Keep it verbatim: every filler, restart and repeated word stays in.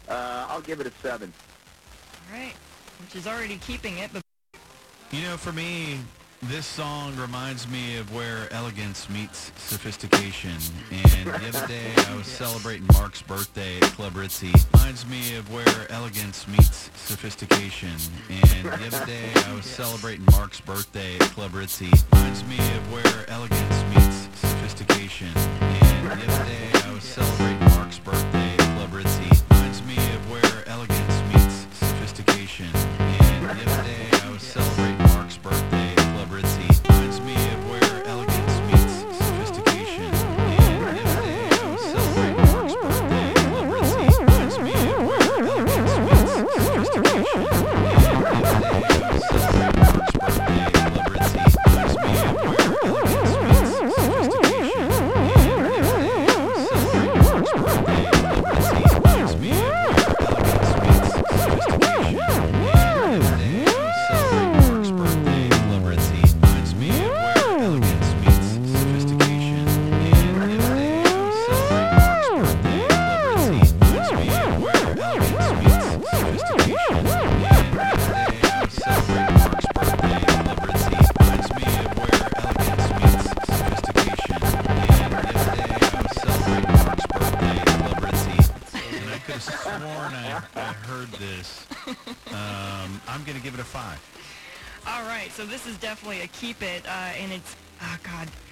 Uh, I'll give it a seven. All right, which is already keeping it, but... You know, for me, this song reminds me of where elegance meets sophistication. And the other day, I was celebrating Mark's birthday at Club Ritzy. Reminds me of where elegance meets sophistication. And the other day, I was celebrating Mark's birthday at Club Ritzy. Reminds me of where elegance meets sophistication. And the other day, I was celebrating Mark's birthday at Club Ritzy. Reminds me of where elegance meets sophistication. And the other day, I was celebrating Mark's birthday at Club Ritzy. Reminds me of where elegance meets sophistication. And the other day, I was celebrating Mark's birthday at Club Ritzy. Reminds me of where elegance meets sophistication. And the other day, I was celebrating Mark's birthday at Club Ritzy. Reminds me of where elegance meets sophistication. And the other day, I was celebrating Mark's birthday at Club Ritzy. Reminds me of where elegance meets sophistication. And the other day, I was celebrating Mark's birthday at Club Ritzy. Reminds me of where elegance meets sophistication. And the other day, I was celebrating Mark's birthday at Club Ritzy. Reminds me of where elegance meets sophistication. And the other day, I was celebrating Mark's birthday at Club Ritzy. Reminds me of where elegance meets sophistication. And the other day, I was celebrating Mark's birthday at Club Ritzy. And I could have sworn I, I heard this. Um, I'm going to give it a five. All right, so this is definitely a keep it, uh, and it's, oh, God,